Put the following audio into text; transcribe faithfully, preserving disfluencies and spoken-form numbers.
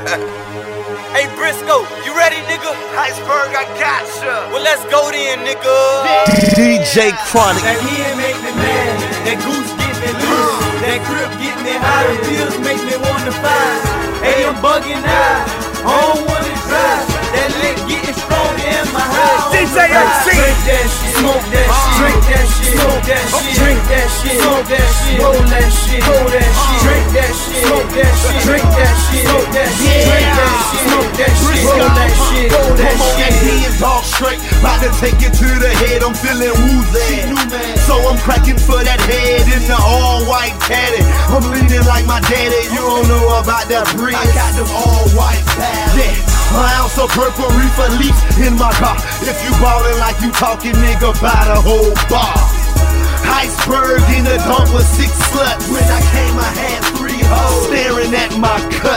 Hey Briscoe, you ready, nigga? Iceberg, I gotcha. Well, let's go then, nigga. D J Chronic. That hen make me mad, that goose get me loose, that crib get me high, the pills make me wanna fight. Hey, I'm bugging out, I don't wanna drive. That lick getting stronger in my house. D J M C. Drink that shit, smoke that shit, drink that shit, smoke that shit, drink that shit, smoke that shit, roll that shit, roll that shit, drink that shit, smoke that shit, drink that shit, smoke that shit, drink that shit, smoke that shit, roll that shit, roll that Come on, shit. that head dog straight, about to take it to the head. I'm feeling woozy, so I'm cracking for that head in the all-white caddy. I'm leaning like my daddy. You don't know about that breed. I got them all-white pads. Yeah. An ounce of purple reefer leaf in my car. If you ballin' like you talking, nigga, buy the whole bar. Iceberg in the dump with six sluts. When I came, I had three hoes staring at my cut.